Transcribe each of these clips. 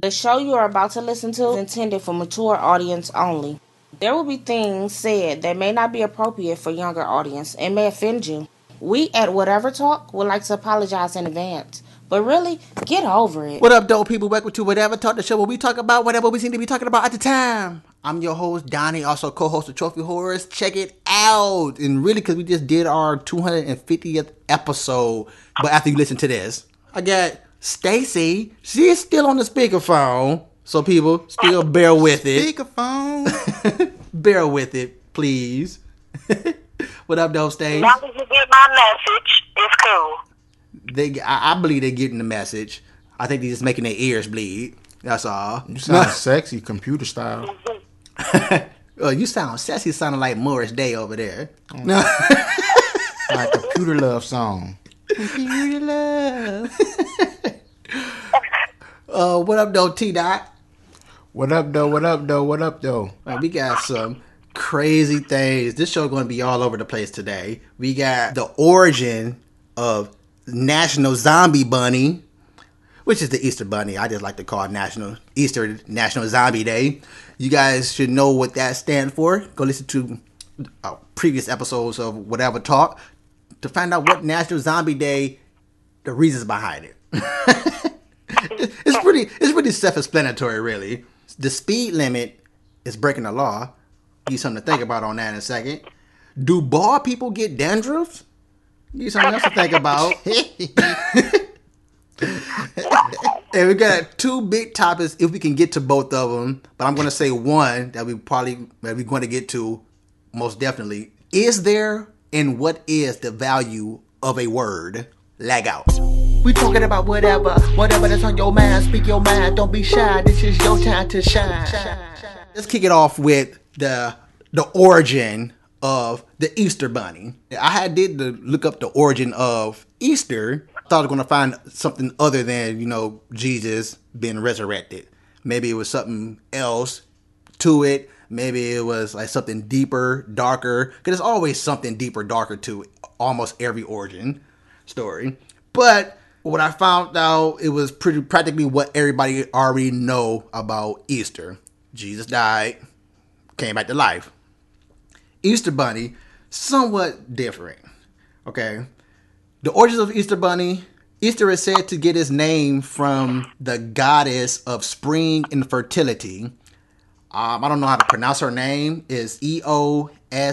The show you are about to listen to is intended for mature audience only. There will be things said that may not be appropriate for younger audience and may offend you. We at Whatever Talk would like to apologize in advance. But really, get over it. What up, dope people? Welcome to Whatever Talk, the show where we talk about whatever we seem to be talking about at the time. I'm your host, Donnie, also co-host of Trophy Horrors. Check it out. And really, because we just did our 250th episode. But after you listen to this, I got Stacy. She is still on the speakerphone. So people, still bear with it. Speakerphone. Bear with it, please. What up, dope, Stacy? As long as you get my message, it's cool. I believe they're getting the message. I think they're just making their ears bleed. That's all. You sound sexy, computer style. You sound sexy. Sounding like Morris Day over there. Like a computer love song. Computer love. What up, though, T-Dot? What up, though? What up, though? What up, though? We got some crazy things. This show going to be all over the place today. We got the origin of National Zombie Bunny, which is the Easter Bunny. I just like to call it National Zombie Day. You guys should know what that stands for. Go listen to previous episodes of Whatever Talk to find out what National Zombie Day, the reasons behind it. It's pretty self-explanatory, really. The speed limit is breaking the law. Give you something to think about on that in a second. Do bald people get dandruff? Give you something else to think about. And we got two big topics if we can get to both of them. But I'm going to say one that we're going to get to most definitely. Is there and what is the value of a word? Lag out. We talking about whatever that's on your mind. Speak your mind. Don't be shy. This is your time to shine. Let's kick it off with the origin of the Easter Bunny. I did look up the origin of Easter. I thought I was going to find something other than, Jesus being resurrected. Maybe it was something else to it. Maybe it was like something deeper, darker. Because there's always something deeper, darker to almost every origin story. But what I found out, it was practically what everybody already know about Easter. Jesus died, came back to life. Easter Bunny, somewhat different. Okay. The origins of Easter Bunny. Easter is said to get its name from the goddess of spring and fertility. I don't know how to pronounce her name. It's Eostra.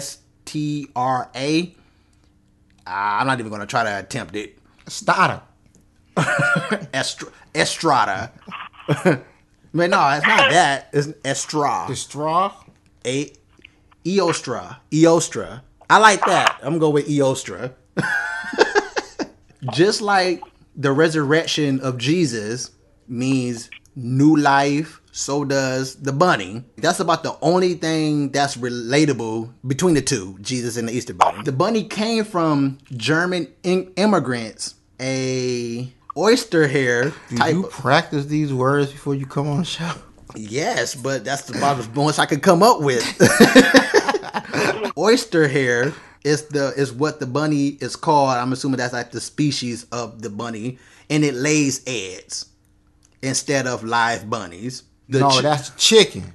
I'm not even going to try to attempt it. Estrada. Estrada. But no, it's not that. It's Estra. The straw. Eostra. I like that. I'm going to go with Eostra. Just like the resurrection of Jesus means new life, so does the bunny. That's about the only thing that's relatable between the two, Jesus and the Easter Bunny. The bunny came from German immigrants, a oyster hair type. Do you practice these words before you come on the show? Yes, but that's about the most I could come up with. Oyster hair is what the bunny is called. I'm assuming that's like the species of the bunny, and it lays eggs instead of live bunnies. That's chicken.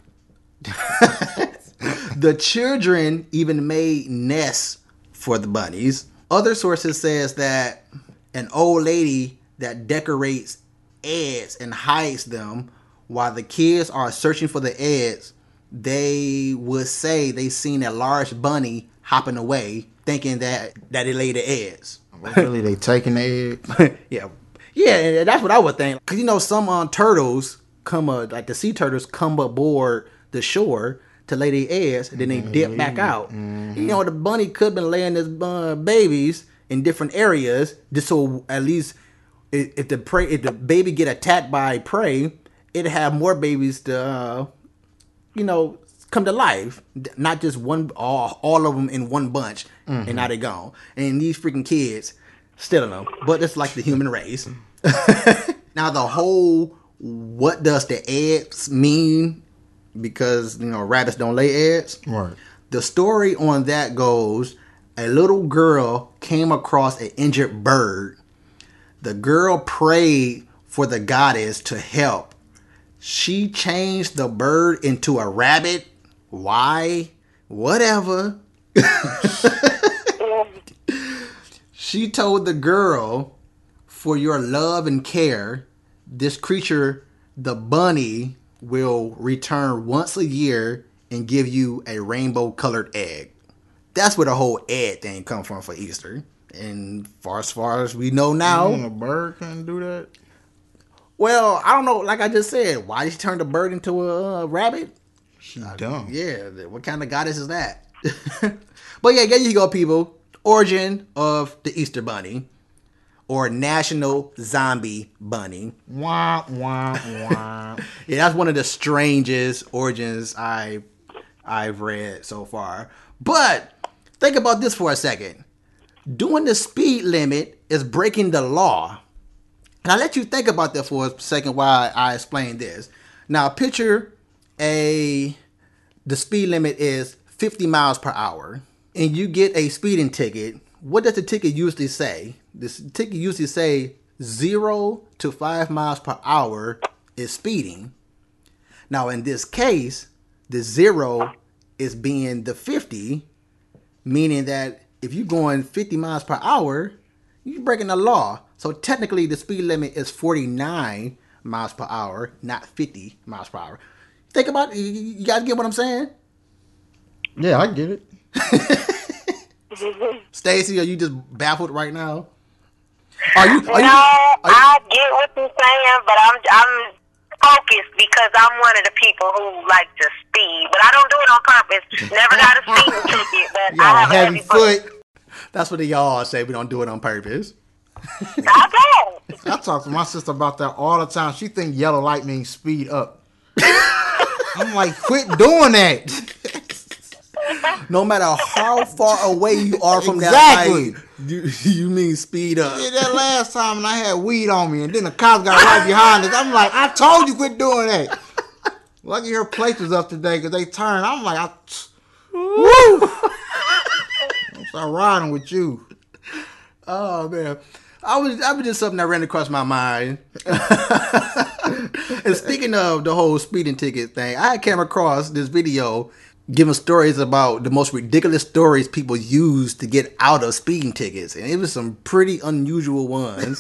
The children even made nests for the bunnies. Other sources says that an old lady that decorates eggs and hides them while the kids are searching for the eggs, they would say they seen a large bunny hopping away, thinking that it laid the eggs. Really, they taking the egg? Yeah, that's what I would think. Cause some turtles like the sea turtles come aboard the shore to lay their eggs, and then they dip back out. Mm-hmm. The bunny could have been laying his babies in different areas, just so at least if the baby get attacked by prey, it'd have more babies to come to life, not just one, all of them in one bunch, and now they're gone. And these freaking kids, still don't know, but it's like the human race. Now the whole, what does the eggs mean? Because rabbits don't lay eggs. Right. The story on that goes, a little girl came across an injured bird. The girl prayed for the goddess to help. She changed the bird into a rabbit. Why? Whatever. She told the girl, for your love and care, this creature, the bunny, will return once a year and give you a rainbow-colored egg. That's where the whole egg thing comes from for Easter. And as far as we know now... A bird can do that? Well, I don't know. Like I just said, why did she turn the bird into a rabbit? She dumb. Yeah, what kind of goddess is that? But yeah, there you go, people. Origin of the Easter Bunny, or National Zombie Bunny. Wah, wah, wah. Yeah, that's one of the strangest origins I've read so far. But think about this for a second. Doing the speed limit is breaking the law. And I'll let you think about that for a second while I explain this. Now, picture the speed limit is 50 miles per hour. And you get a speeding ticket. What does the ticket usually say? This ticket usually say 0 to 5 miles per hour is speeding. Now, in this case, the 0 is being the 50, meaning that if you're going 50 miles per hour, you're breaking the law. So technically, the speed limit is 49 miles per hour, not 50 miles per hour. Think about it. You guys get what I'm saying? Yeah, I get it. Stacy, are you just baffled right now? I get what you're saying, but I'm focused because I'm one of the people who like to speed, but I don't do it on purpose. Never got a speeding ticket, but I have a heavy foot. That's what they all say. We don't do it on purpose. I don't. I talk to my sister about that all the time. She think yellow light means speed up. I'm like, quit doing that. No matter how far away you are from Exactly. that light, you mean speed up. Yeah, that last time and I had weed on me and then the cops got right behind us. I'm like, I told you quit doing that. Lucky her plate was up today because they turned. I'm like, woo! I'm start riding with you. Oh man, I was just something that ran across my mind. And speaking of the whole speeding ticket thing, I came across this video giving stories about the most ridiculous stories people use to get out of speeding tickets, and it was some pretty unusual ones.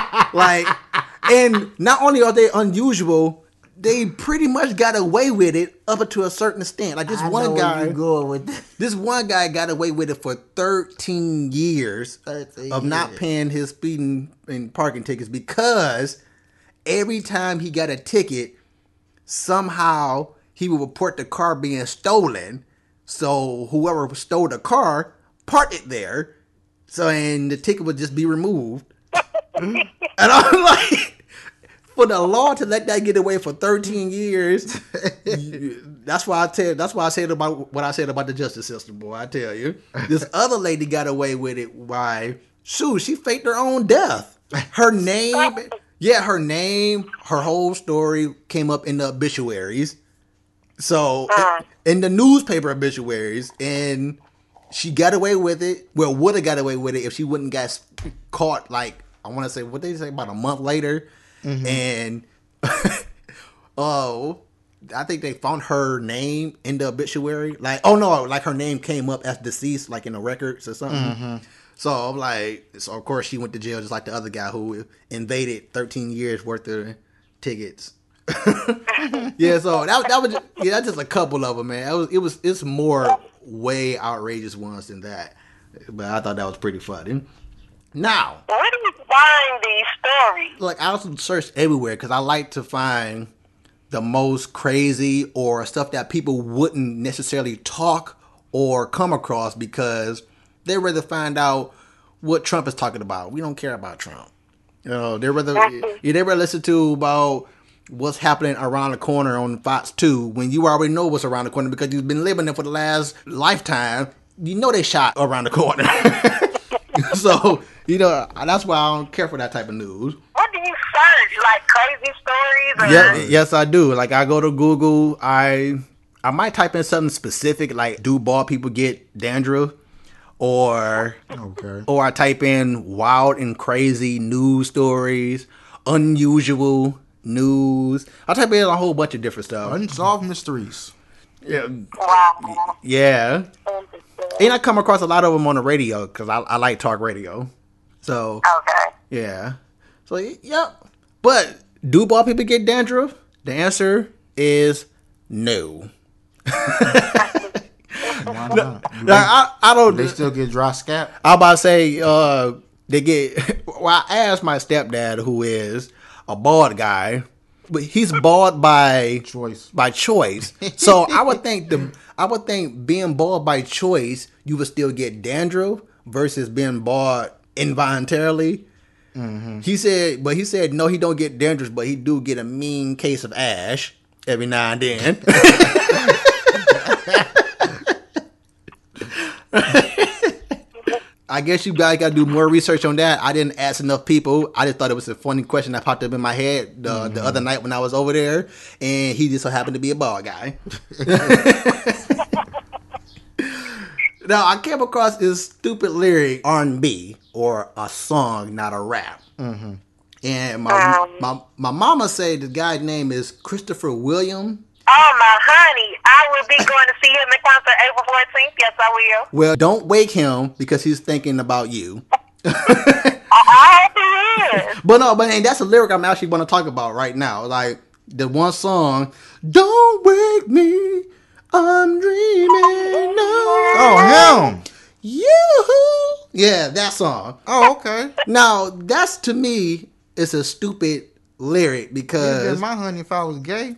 And not only are they unusual, they pretty much got away with it up to a certain extent. Like this one guy got away with it for 13 years of not paying his speeding and parking tickets because every time he got a ticket, somehow he would report the car being stolen. So whoever stole the car parked it there. And the ticket would just be removed. And I'm like, for the law to let that get away for 13 years, that's why I said about what I said about the justice system, boy. I tell you, this other lady got away with it. Why? Shoot, she faked her own death. Her name, her whole story came up in the obituaries. So in the newspaper obituaries, and she got away with it. Well, would have got away with it if she wouldn't got caught. Like I want to say, what they say about a month later, and I think they found her name in the obituary. Like, oh no, like her name came up as deceased, like in the records or something. So I'm like, so of course she went to jail just like the other guy who invaded 13 years worth of tickets. Yeah, so that was that's just a couple of them, man. It's more way outrageous ones than that, but I thought that was pretty funny. Now, where do you find these stories? like I also search everywhere because I like to find the most crazy or stuff that people wouldn't necessarily talk or come across because they'd rather find out what Trump is talking about. We don't care about Trump. You know, they'd rather listen to about what's happening around the corner on Fox 2 when you already know what's around the corner because you've been living there for the last lifetime. You know they shot around the corner. So, you know, that's why I don't care for that type of news. What do you search? Like crazy stories? Yeah, yes, I do. Like I go to Google, I might type in something specific like do bald people get dandruff? Or I type in wild and crazy news stories, unusual news. I type in a whole bunch of different stuff. Unsolved mysteries. Yeah. Wow. Yeah. Interesting. And I come across a lot of them on the radio because I like talk radio. So, Okay. yeah. So, yep. But do bald people get dandruff? The answer is no. Why not? I don't. They still get dry scalp. I'm about to say they get. Well, I asked my stepdad, who is a bald guy, but he's bald by Choice. By choice. So I would think being bald by choice, you would still get dandruff versus being bald involuntarily. Mm-hmm. He said no, he don't get dandruff, but he do get a mean case of ash every now and then. I guess you guys got to do more research on that. I didn't ask enough people. I just thought it was a funny question that popped up in my head the other night when I was over there, and he just so happened to be a bald guy. Now, I came across this stupid lyric, R&B, or a song, not a rap. Mm-hmm. And my mama said the guy's name is Christopher William. Oh, my honey. I will be going to see him in concert April 14th. Yes, I will. Well, don't wake him because he's thinking about you. I hope he is. But and that's a lyric I'm actually going to talk about right now. Like, the one song, don't wake me, I'm dreaming of Oh, him. you. Yeah, that song. Oh, okay. Now, that's, to me, it's a stupid lyric You'd because get my honey if I was gay.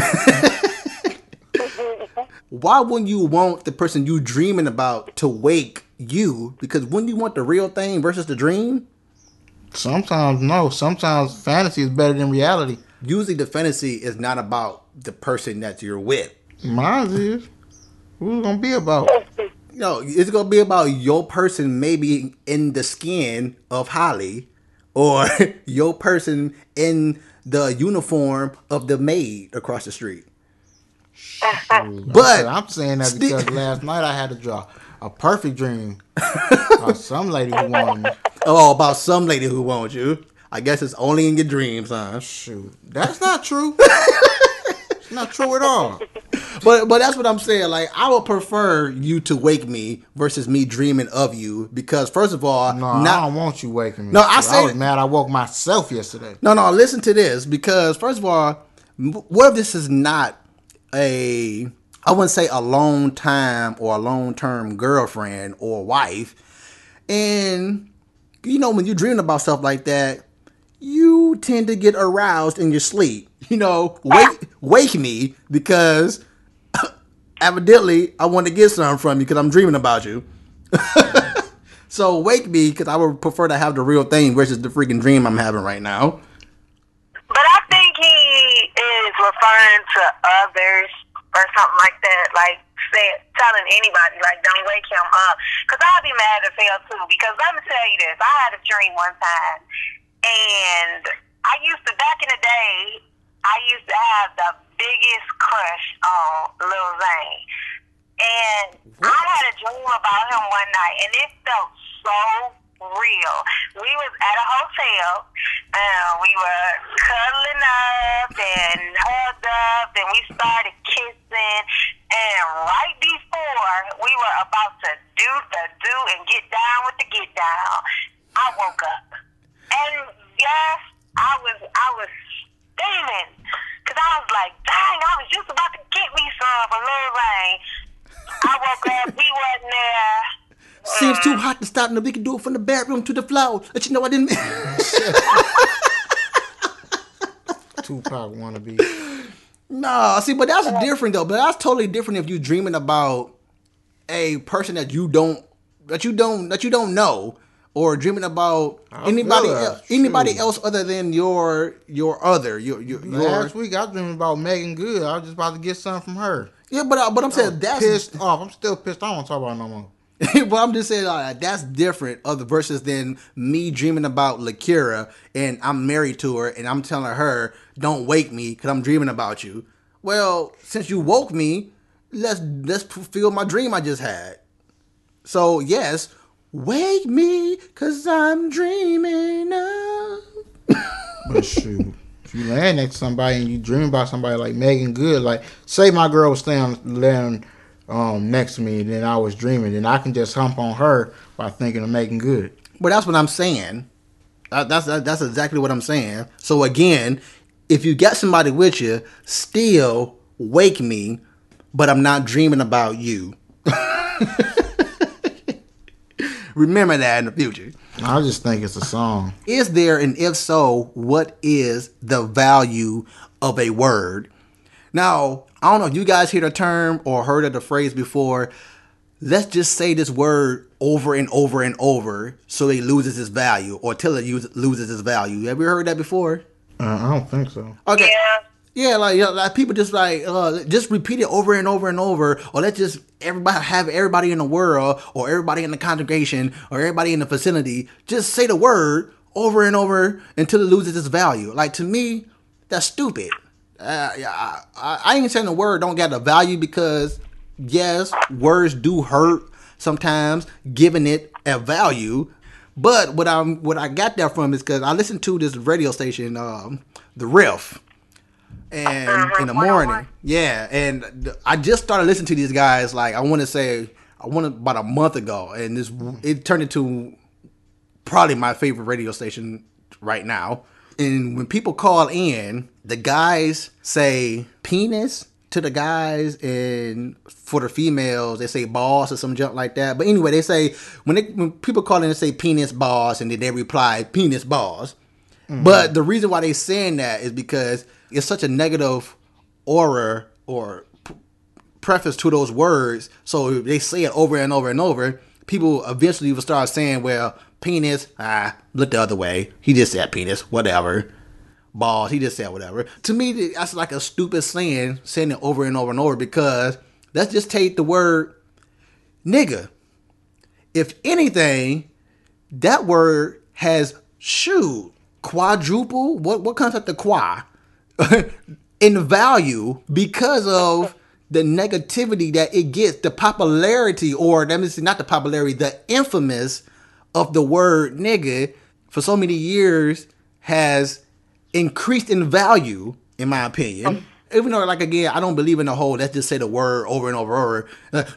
why wouldn't you want the person you dreaming about to wake you? Because wouldn't you want the real thing versus the dream? Sometimes, no. Sometimes fantasy is better than reality. Usually the fantasy is not about the person that you're with. Mine is. Who's it gonna be about? No, it's going to be about your person maybe in the skin of Holly or your person in the uniform of the maid across the street. But I'm saying that because last night I had to draw a perfect dream of some lady who wanted me. Oh, about some lady who wants you. I guess it's only in your dreams, huh? Shoot, that's not true. It's not true at all. But that's what I'm saying. Like, I would prefer you to wake me versus me dreaming of you because, first of all, No, I don't want you waking me. No, I was mad I woke myself yesterday. No, listen to this because, first of all, what if this is not I wouldn't say a long time or a long-term girlfriend or wife. And, you know, when you're dreaming about stuff like that, you tend to get aroused in your sleep. You know, wake me because evidently I want to get something from you because I'm dreaming about you. So wake me because I would prefer to have the real thing versus the freaking dream I'm having right now. But I think he is referring to others or something like that, like telling anybody, like, don't wake him up. Because I'll be mad as hell, too. Because let me tell you this. I had a dream one time, and back in the day, I used to have the biggest crush on Lil Zane. And I had a dream about him one night, and it felt so real. We was at a hotel, and we were cuddling up and hugged up, and we started kissing. And right before we were about to do the do and get down with the get down, I woke up. And yes, I was steaming, because I was like, dang, I was just about to get me some from Lil Wayne. I woke up, he wasn't there. Seems too hot to stop, and we can do it from the bedroom to the floor. Let you know I didn't. Tupac wannabe. No, see, but that's different though. But that's totally different if you're dreaming about a person that you don't know, or dreaming about anybody else other than your other. Last week I dreamed about Megan Good. I was just about to get something from her. Yeah, but I'm saying that's pissed off. I'm still pissed. I don't want to talk about it no more. But I'm just saying that's different versus than me dreaming about Lakira and I'm married to her and I'm telling her don't wake me because I'm dreaming about you. Well, since you woke me, let's fulfill my dream I just had. So yes, wake me because I'm dreaming of. But shoot, if you land next to somebody and you dream about somebody like Megan Good, like say my girl was laying next to me and then I was dreaming, then I can just hump on her by thinking of Megan Good. But that's what I'm saying. That's exactly what I'm saying. So again, if you got somebody with you, still wake me, but I'm not dreaming about you. Remember that in the future. I just think it's a song. Is there, and if so, what is the value of a word? Now, I don't know if you guys hear the term or heard of the phrase before. Let's just say this word over and over and over so it loses its value, or till it loses its value. Have you heard that before? I don't think so. Okay. Yeah. Yeah, like people just just repeat it over and over and over, or let's just everybody in the world, or everybody in the congregation, or everybody in the vicinity just say the word over and over until it loses its value. Like, to me, that's stupid. I ain't saying the word don't get a value, because yes, words do hurt sometimes, giving it a value. But what I got that from is because I listened to this radio station, The Riff. And in the morning, yeah, and I just started listening to these guys. Like, I want about a month ago, and it turned into probably my favorite radio station right now. And when people call in, the guys say penis to the guys, and for the females they say balls or some junk like that. But anyway, they say when people call in, they say penis balls, and then they reply penis balls. Mm-hmm. But the reason why they saying that is because it's such a negative aura or preface to those words. So if they say it over and over and over, people eventually will start saying, well, penis, look the other way. He just said penis, whatever. Balls, he just said whatever. To me, that's like a stupid saying it over and over and over, because let's just take the word nigga. If anything, that word has quadruple, what comes after qua? In value, because of the negativity that it gets, the popularity, or that means not the popularity, the infamous of the word nigga for so many years has increased in value, in my opinion. Even though, like, again, I don't believe in the whole let's just say the word over and over,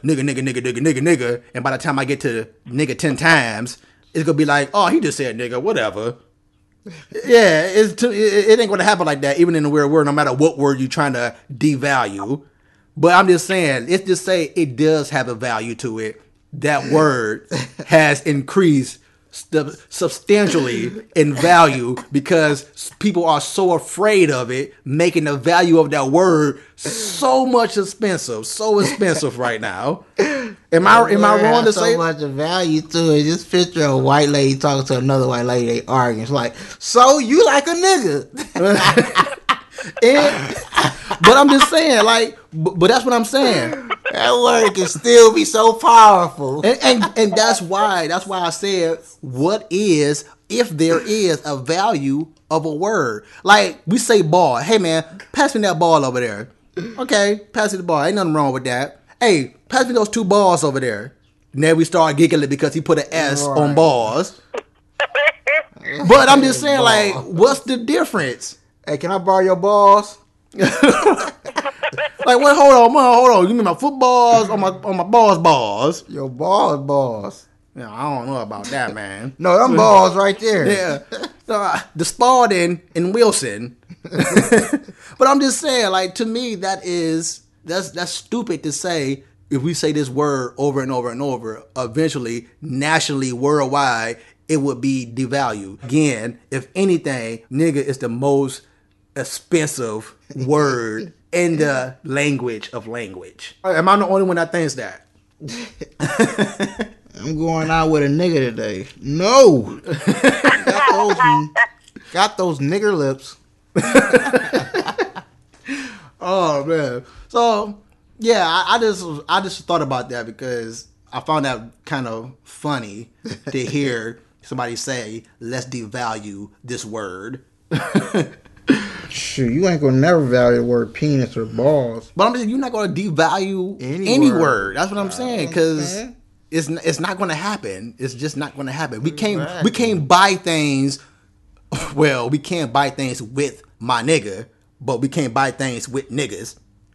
nigga, and by the time I get to nigga 10 times, it's gonna be like, oh, he just said nigga, whatever. Yeah, it ain't gonna happen like that, even in the weird word, no matter what word you're trying to devalue. But I'm just saying, let's just say it does have a value to it. That word has increased substantially in value because people are so afraid of it, making the value of that word so expensive right now. Am I wrong to say so much of value to it? Just picture a white lady talking to another white lady, they arguing. It's like, so you like a nigga? But I'm just saying, like, but that's what I'm saying. That word can still be so powerful. And that's why I said, what is, if there is a value of a word? Like, we say ball. Hey, man, pass me that ball over there. Okay, pass me the ball. Ain't nothing wrong with that. Hey, pass me those 2 balls over there. And then we start giggling because he put an S on balls. But I'm just saying, like, what's the difference? Hey, can I borrow your balls? Like, what? Hold on. You mean my footballs or my balls? Your balls. Yeah, I don't know about that, man. No, them balls right there. Yeah, the Spalding and Wilson. But I'm just saying, like, to me, that's stupid to say. If we say this word over and over and over, eventually, nationally, worldwide, it would be devalued. Again, if anything, nigga is the most expensive word in the language of language. Am I the only one that thinks that? I'm going out with a nigga today. No. Got those nigger lips. Oh, man. So, yeah, I just thought about that because I found that kind of funny to hear somebody say, let's devalue this word. Shoot, you ain't gonna never value the word penis or balls. But I'm just, you're not gonna devalue any word. That's what I'm saying, because it's not gonna happen. It's just not gonna happen. We can't buy things. Well, we can't buy things with my nigga, but we can't buy things with niggas.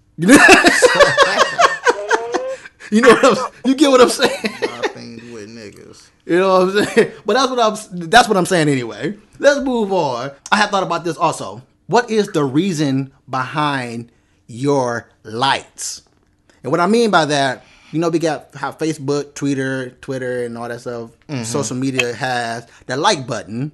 You know you get what I'm saying? Buy things with niggas. You know what I'm saying? But that's what I'm saying anyway. Let's move on. I have thought about this also. What is the reason behind your likes? And what I mean by that, you know, we got how Facebook, Twitter, and all that stuff. Social media has the like button.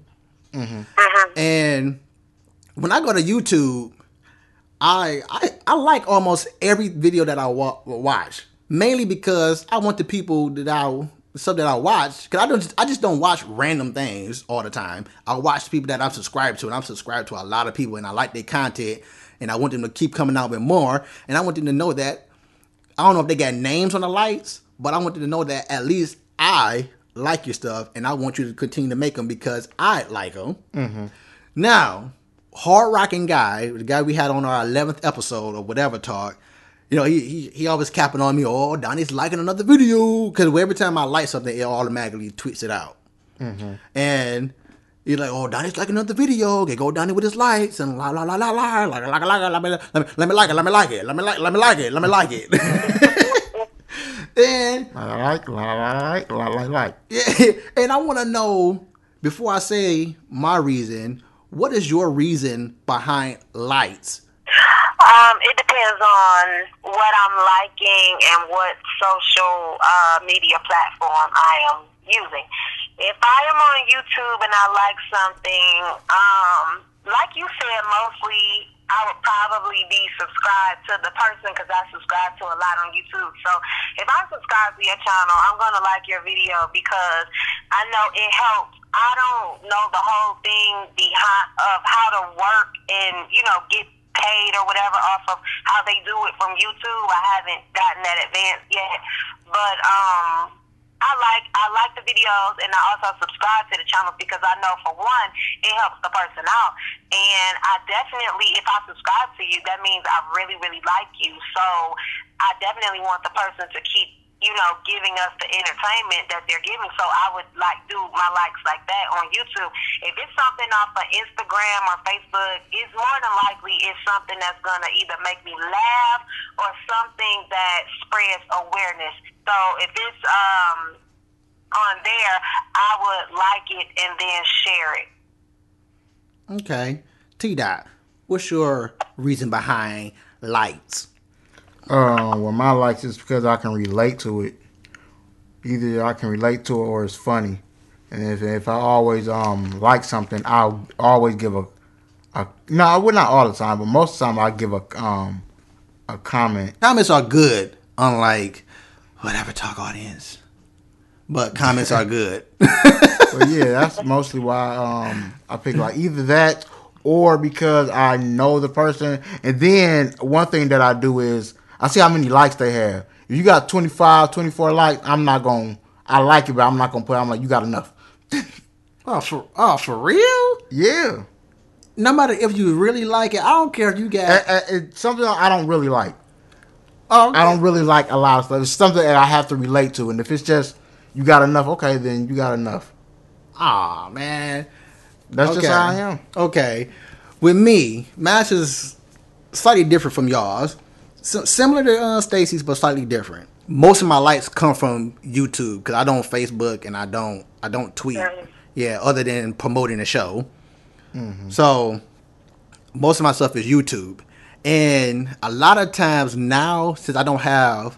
And when I go to YouTube, I like almost every video that I watch, mainly because I want the people that I watch, because I just don't watch random things all the time. I watch people that I'm subscribed to, and I'm subscribed to a lot of people, and I like their content, and I want them to keep coming out with more, and I want them to know that, I don't know if they got names on the lights, but I want them to know that at least I like your stuff, and I want you to continue to make them because I like them. Now, Hard Rocking Guy, the guy we had on our 11th episode or whatever talk, you know, he always capping on me, oh, Donnie's liking another video, because every time I like something, it automatically tweets it out. And he's like, oh, Donnie's liking another video, okay, go Donnie with his likes, and let me like it. And Like. yeah, and I want to know, before I say my reason, what is your reason behind lights? It depends on what I'm liking and what social media platform I am using. If I am on YouTube and I like something, like you said, mostly I would probably be subscribed to the person because I subscribe to a lot on YouTube. So if I subscribe to your channel, I'm going to like your video because I know it helps. I don't know the whole thing behind of how to work and, you know, get paid or whatever off of how they do it from YouTube. I haven't gotten that advanced yet, but I like the videos, and I also subscribe to the channels because I know, for one, it helps the person out, and I definitely, if I subscribe to you, that means I really, really like you. So I definitely want the person to keep, you know, giving us the entertainment that they're giving. So I would like do my likes like that on YouTube. If it's something off of Instagram or Facebook, it's more than likely it's something that's gonna either make me laugh or something that spreads awareness. So if it's on there, I would like it and then share it. Okay. T-Dot, what's your reason behind lights? Well, my likes is because I can relate to it. Either I can relate to it or it's funny. And if I always like something, I'll always give a no, I would not all the time, but most of the time I give a comment. Comments are good, unlike whatever talk audience. But comments are good. But yeah, that's mostly why I pick like either that or because I know the person. And then one thing that I do is I see how many likes they have. If you got 25, 24 likes, I like it, but I'm not going to put, I'm like, you got enough. For real? Yeah. No matter if you really like it, I don't care if you got... It's something I don't really like. Oh, okay. I don't really like a lot of stuff. It's something that I have to relate to. And if it's just, you got enough, okay, then you got enough. Aw, man. That's just how I am. Okay. With me, Mash is slightly different from y'all's. So, similar to Stacy's, but slightly different. Most of my likes come from YouTube because I don't Facebook and I don't tweet. Yeah, other than promoting the show. Mm-hmm. So most of my stuff is YouTube, and a lot of times now, since I don't have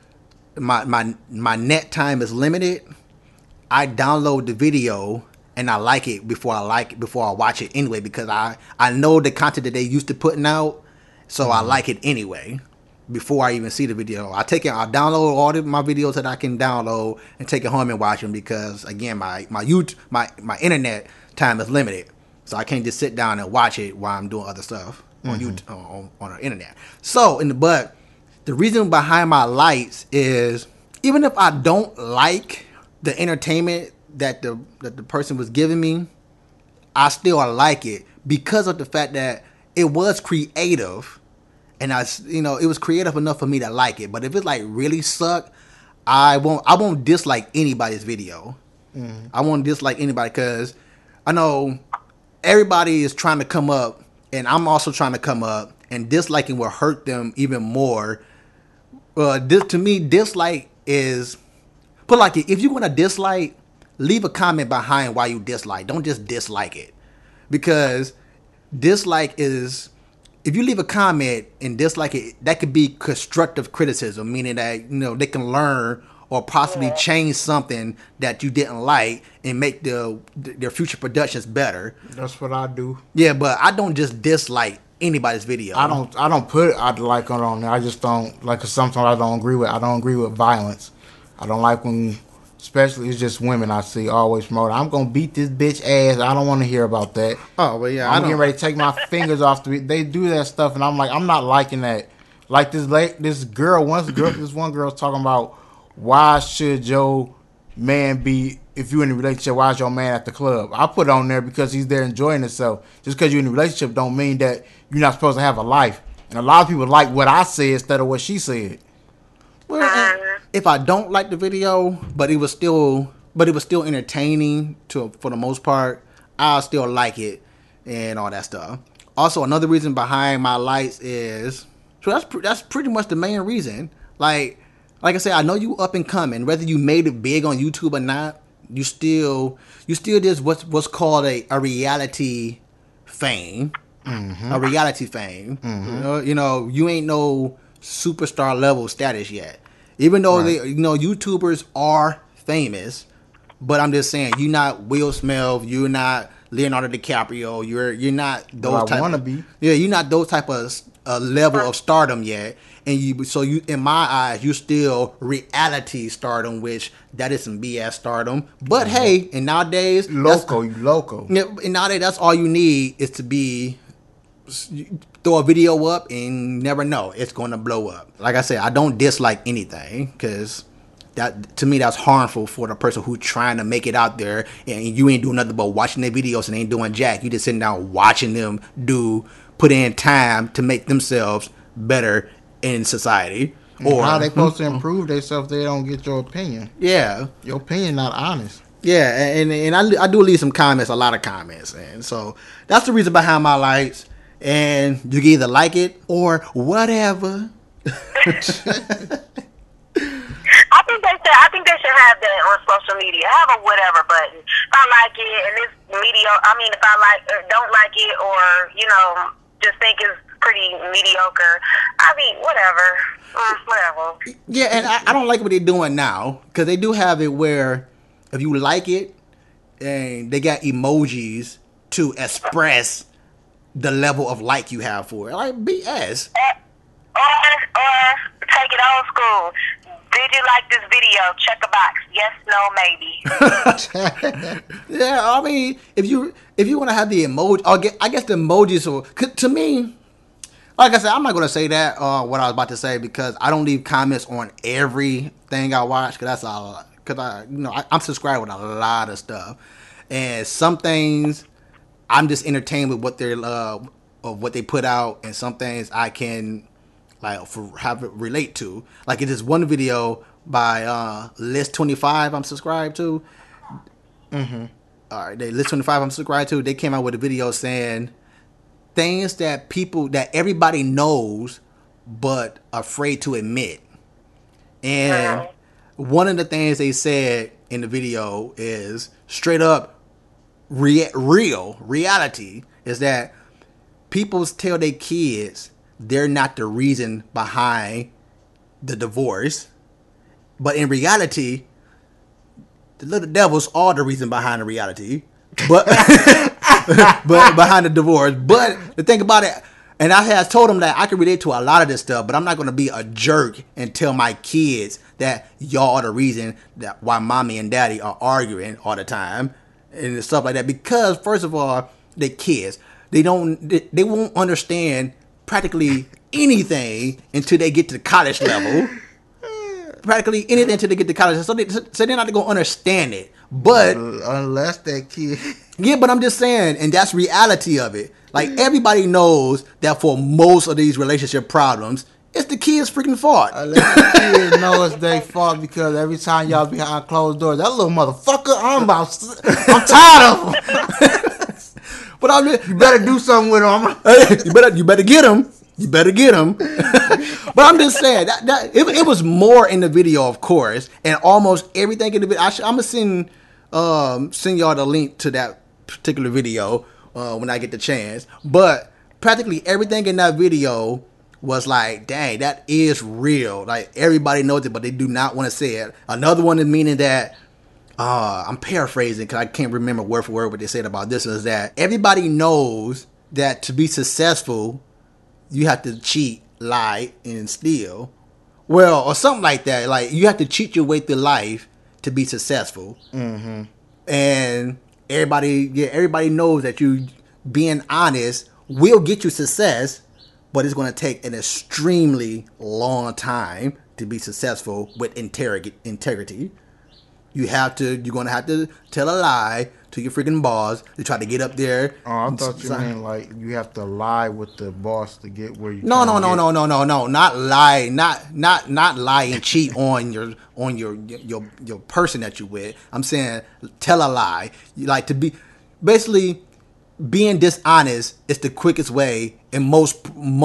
my net time is limited, I download the video and I like it before I watch it anyway because I know the content that they used to putting out, so I like it anyway. Before I even see the video, I download all my videos that I can download and take it home and watch them because again, my internet time is limited, so I can't just sit down and watch it while I'm doing other stuff on YouTube, on the internet. So the reason behind my lights is even if I don't like the entertainment that the person was giving me, I still like it because of the fact that it was creative. And it was creative enough for me to like it. But if it like really suck, I won't dislike anybody's video. I won't dislike anybody because I know everybody is trying to come up and I'm also trying to come up, and disliking will hurt them even more. To me, dislike is, put like it, if you want to dislike, leave a comment behind why you dislike. Don't just dislike it, because dislike is, if you leave a comment and dislike it, that could be constructive criticism, meaning that they can learn or possibly change something that you didn't like and make their future productions better. That's what I do. Yeah, but I don't just dislike anybody's video. I don't put I'd like on there. I just don't like, 'cause sometimes I don't agree with violence. I don't like when, especially it's just women I see always promote, I'm gonna beat this bitch ass. I don't want to hear about that. Oh, well, yeah, I'm getting ready to take my fingers off they do that stuff, and I'm like, I'm not liking that. Like this one girl's talking about, why should your man be, if you're in a relationship, why is your man at the club? I put it on there because he's there enjoying himself. Just because you're in a relationship don't mean that you're not supposed to have a life. And a lot of people like what I said instead of what she said. Well, if I don't like the video, but it was still entertaining for the most part, I'll still like it and all that stuff. Also, another reason behind my likes is, so that's pretty much the main reason. Like I said, I know you up and coming. Whether you made it big on YouTube or not, you still just what's called a reality fame. Mm-hmm. A reality fame. Mm-hmm. You ain't no superstar level status yet. Even though YouTubers are famous, but I'm just saying, you're not Will Smith, you're not Leonardo DiCaprio, you're not those type. I want to be. Yeah, you're not those type of level of stardom yet. And you, in my eyes, you still reality stardom, which that is some BS stardom. But hey, and nowadays, loco. Yeah, and nowadays that's all you need is to be, throw a video up and never know, it's going to blow up. Like I said, I don't dislike anything, because that, to me, that's harmful for the person who's trying to make it out there, and you ain't doing nothing but watching their videos and ain't doing jack. You just sitting down watching them put in time to make themselves better in society. Or how they supposed to improve themselves if they don't get your opinion. Yeah. Your opinion not honest. Yeah, and I do leave some comments, a lot of comments. And so that's the reason behind my likes. And you can either like it or whatever. I think they should have that on social media. Have a whatever button. If I like it and it's mediocre, if I don't like it, or just think it's pretty mediocre, whatever. Whatever. Yeah, and I don't like what they're doing now, because they do have it where if you like it, and they got emojis to express the level of like you have for it. Like BS. Or take it old school. Did you like this video? Check a box. Yes, no, maybe. Yeah, if you want to have the emoji, I guess the emojis. To me, like I said, I'm not going to say that what I was about to say, because I don't leave comments on everything I watch, because I'm subscribed with a lot of stuff, and some things I'm just entertained with what they put out, and some things I can relate to. Like, it's this one video by List25 I'm subscribed to. Mm-hmm. All right, List25 I'm subscribed to. They came out with a video saying things that everybody knows but afraid to admit. And one of the things they said in the video is straight up reality is that people tell their kids they're not the reason behind the divorce, but in reality, the little devils are the reason behind the reality, but but behind the divorce. But the thing about it, and I have told them that I can relate to a lot of this stuff, but I'm not going to be a jerk and tell my kids that y'all are the reason that why mommy and daddy are arguing all the time and stuff like that. Because first of all, they're kids. They won't understand practically anything until they get to the college level. Practically anything until they get to college. So they're not going to understand it. But unless that kid. Yeah, but I'm just saying, and that's reality of it. Like, everybody knows that for most of these relationship problems, it's the kid's freaking fault. Unless the kids know it's their fault, because every time y'all behind closed doors, that little motherfucker, I'm tired of him. But I'm just, You better do something with them. you better get him. You better get him. But I'm just saying that it was more in the video, of course, and almost everything in the video. I'm gonna send y'all the link to that particular video when I get the chance. But practically everything in that video was like, dang, that is real. Like everybody knows it, but they do not want to say it. Another one is meaning that. I'm paraphrasing because I can't remember word for word what they said about this. Is that everybody knows that to be successful, you have to cheat, lie, and steal. Well, or something like that. Like you have to cheat your way through life to be successful. Mm-hmm. And everybody knows that you being honest will get you success, but it's going to take an extremely long time to be successful with integrity. You're going to have to tell a lie to your freaking boss to try to get up there. Oh, I thought you meant like you have to lie with the boss to get where you. No, not lie, not lie and cheat on your person that you with. I'm saying tell a lie. You like to be basically being dishonest is the quickest way and most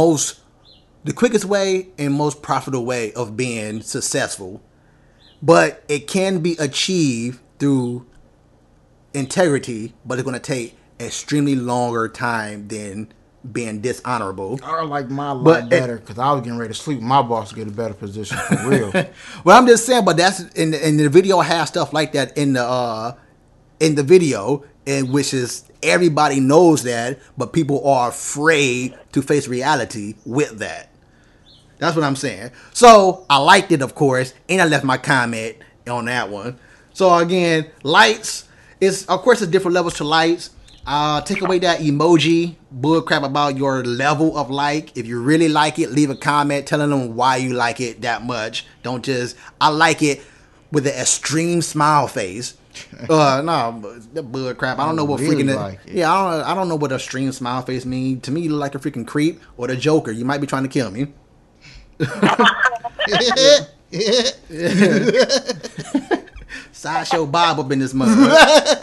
profitable way of being successful. But it can be achieved through integrity, but it's going to take extremely longer time than being dishonorable. I like my life better because I was getting ready to sleep. My boss to get a better position for real. Well, I'm just saying, but that's in the video has stuff like that in the video, and which is everybody knows that, but people are afraid to face reality with that. That's what I'm saying. So I liked it, of course, and I left my comment on that one. So again, lights is, of course, there's different levels to lights. Take away that emoji bullcrap about your level of like. If you really like it, leave a comment telling them why you like it that much. Don't just I like it with an extreme smile face. No, the bullcrap. I don't know what really freaking like it. Yeah, I don't know what a extreme smile face means. To me, you look like a freaking creep or the Joker. You might be trying to kill me. Sideshow Bob up in this mother.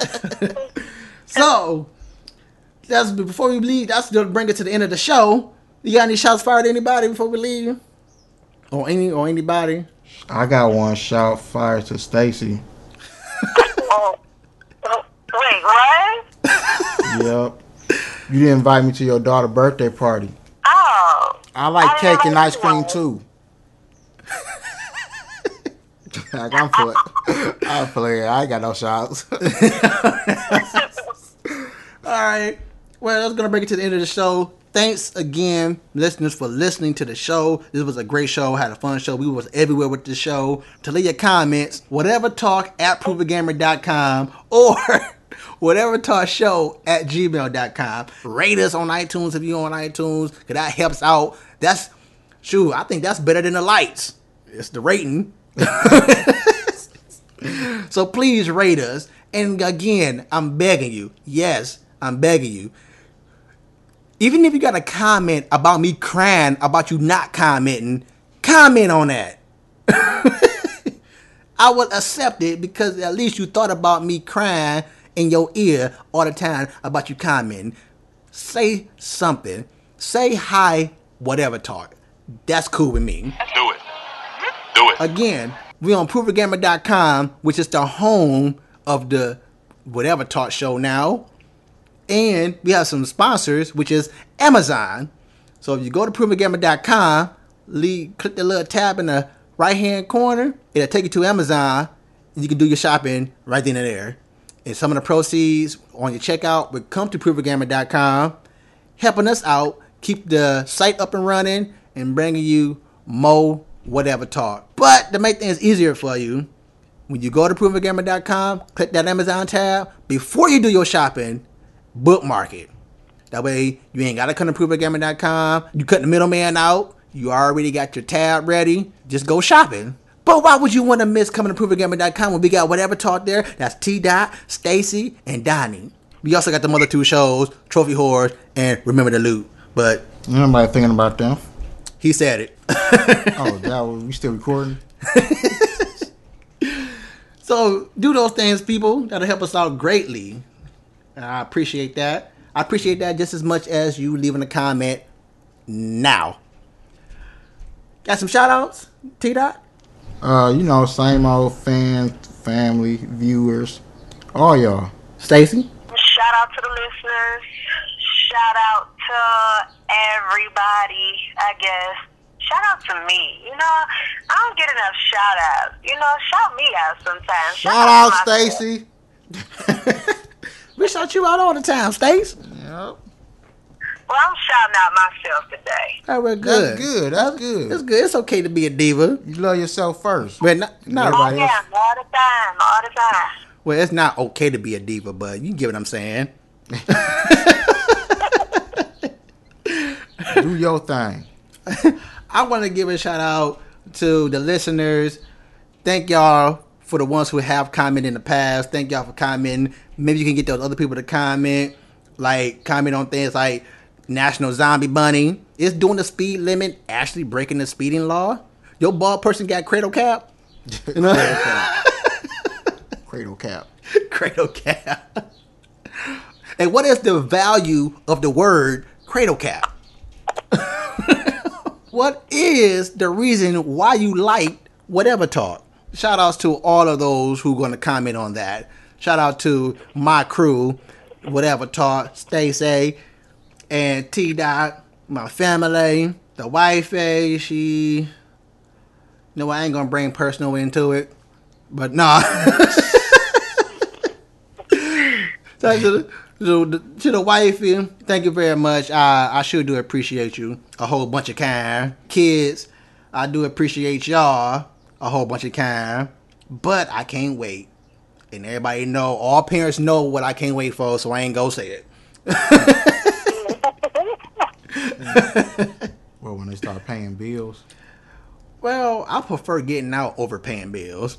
So that's before we leave. That's to bring it to the end of the show. You got any shots fired at anybody before we leave? Or anybody? I got one shout fired to Stacy. Wait, what? Yep. You didn't invite me to your daughter's birthday party. Oh. I like didn't cake and know ice you cream wanted. too. Like, I'm playing. I ain't got no shots. All right. Well, that's going to bring it to the end of the show. Thanks again, listeners, for listening to the show. This was a great show. Had a fun show. We was everywhere with the show. To leave your comments, whatevertalk@proveagamer.com or whatevertalkshow@gmail.com. Rate us on iTunes if you're on iTunes, because that helps out. I think that's better than the lights. It's the rating. So please rate us. And again, I'm begging you. Yes, I'm begging you. Even if you got a comment about me crying about you not commenting, comment on that. I would accept it because at least you thought about me crying in your ear all the time about you commenting. Say something. Say hi, whatever talk. That's cool with me. Do it. Again, we on ProveAGamer.com, which is the home of the Whatever Talk show now. And we have some sponsors, which is Amazon. So if you go to ProveAGamer.com, click the little tab in the right-hand corner. It'll take you to Amazon, and you can do your shopping right then and there. And some of the proceeds on your checkout will come to ProveAGamer.com, helping us out, keep the site up and running, and bringing you more Whatever Talk. But to make things easier for you, when you go to ProveAGamer.com, click that Amazon tab. Before you do your shopping, bookmark it. That way, you ain't got to come to ProveAGamer.com. You cut the middleman out. You already got your tab ready. Just go shopping. But why would you want to miss coming to ProveAGamer.com when we got Whatever Talk there? That's T-Dot, Stacy, and Donnie. We also got the other two shows, Trophy Horrors and Remember the Loot. But Nobody thinking about them. he said it. Oh, we still recording? So do those things, people. That'll help us out greatly. I appreciate that. I appreciate that just as much as you leaving a comment now. Got some shout outs, T-Dot? Same old fans, family, viewers, all y'all. Stacy? Shout out to the listeners. Shout out to everybody, I guess. Shout out to me. I don't get enough shout outs. Shout me out sometimes. Shout out, Stacy. We shout you out all the time, Stace. Yep. Well, I'm shouting out myself today. Oh, well, good. That's good. That's good. It's good. It's okay to be a diva. You love yourself first. But not Everybody else. All the time. Well, it's not okay to be a diva, but you get what I'm saying. Do your thing. I want to give a shout out to the listeners. Thank y'all for the ones who have commented in the past. Thank y'all for commenting. Maybe you can get those other people to comment. Like, comment on things like National Zombie Bunny. Is doing the speed limit actually breaking the speeding law? Your bald person got cradle cap? Cradle cap. Cradle cap. And what is the value of the word cradle cap? What is the reason why you liked Whatever Talk? Shout outs to all of those who are going to comment on that. Shout out to my crew, Whatever Talk, Stacey, and T-Dot, my family, the wifey. She... No, I ain't going to bring personal into it. But nah. To the wifey, thank you very much. I sure do appreciate you. A whole bunch of kind. Kids, I do appreciate y'all. A whole bunch of kind. But I can't wait. And everybody know, all parents know what I can't wait for, so I ain't gonna say it. Well, when they start paying bills. Well, I prefer getting out over paying bills.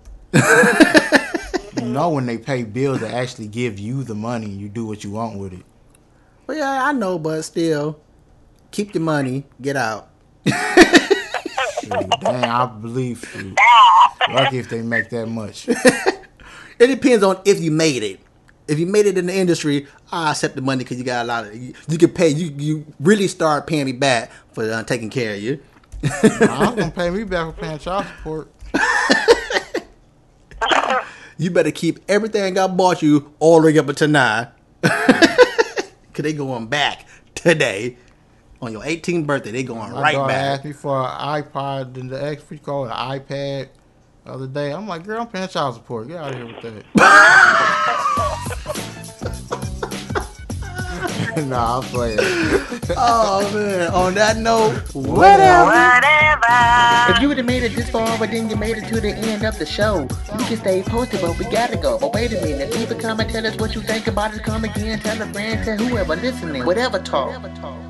When they pay bills, they actually give you the money and you do what you want with it. Well, yeah, I know, but still, keep your money, get out. Dang, I believe you. Lucky if they make that much. It depends on if you made it. If you made it in the industry, I accept the money because you got a lot of. You can pay. You really start paying me back for taking care of you. I'm gonna pay me back for paying child support. You better keep everything I bought you all the way up until now. Because they going back today. On your 18th birthday, they going My right daughter back. asked me for an iPod and the X, what you call it, an iPad the other day. I'm like, girl, I'm paying child support. Get out of here with that. Nah, I'm playing. Oh, man. On that note, Whatever. Whatever. If you would have made it this far, but then you made it to the end of the show, you can stay posted, but we gotta go. But wait a minute, leave a comment, tell us what you think about it. Come again, tell a friend, tell whoever listening. Whatever talk.